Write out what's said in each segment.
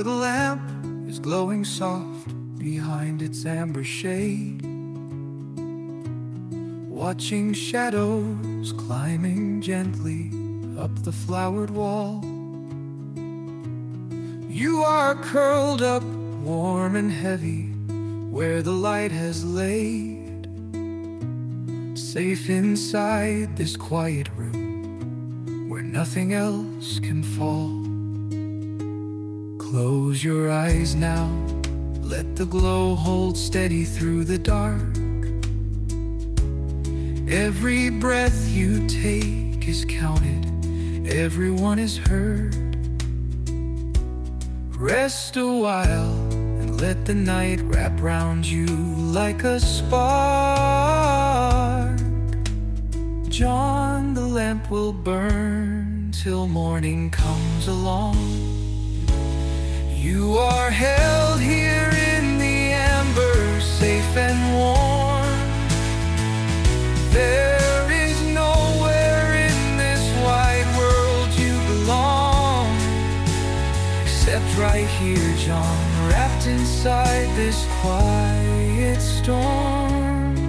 little lamp is glowing soft behind its amber shade, watching shadows climbing gently up the flowered wall. You are curled up, warm and heavy, where the light has laid, safe inside this quiet room where nothing else can fall. Close your eyes now, let the glow hold steady through the dark. Every breath you take is counted, everyone is heard. Rest a while and let the night wrap round you like a spark. John, the lamp will burn till morning comes along. You are held here in the amber, safe and warm. There is nowhere in this wide world you belong, except right here, John, wrapped inside this quiet storm.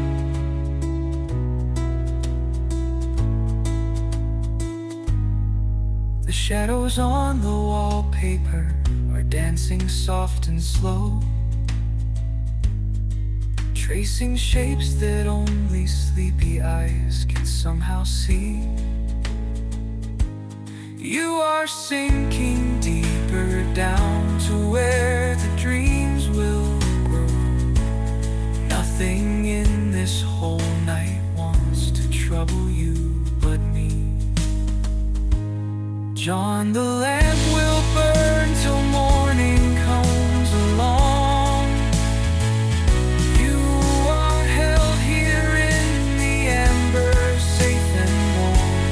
The shadows on the wallpaper are dancing soft and slow, tracing shapes that only sleepy eyes can somehow see. You are sinking deeper down to where the dreams will grow. Nothing in this whole night wants to trouble you but me. John, the lamp will burn till morning comes along. You are held here in the amber, safe and warm.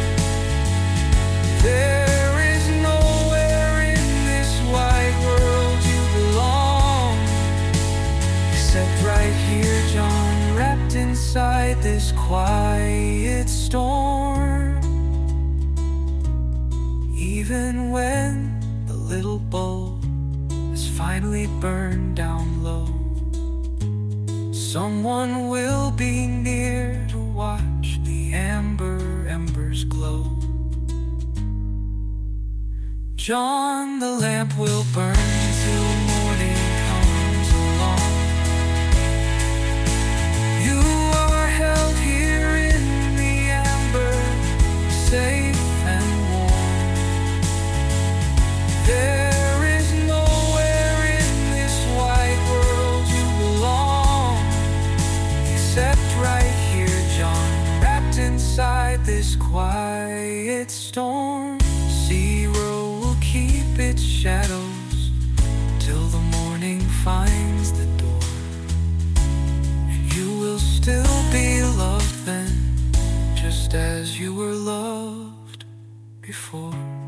There is nowhere in this wide world you belong, except right here, John, wrapped inside this quiet storm. Even when the little bulb is finally burned down low, someone will be near to watch the amber embers glow. John, the lamp will burn till morning comes along. You are held here in the amber, safe and warm. There is nowhere in this wide world you belong, except right here, John, wrapped inside this quiet storm. Zero will keep its shadows till the morning finds the door, and you will still be loved then, just as you were loved before.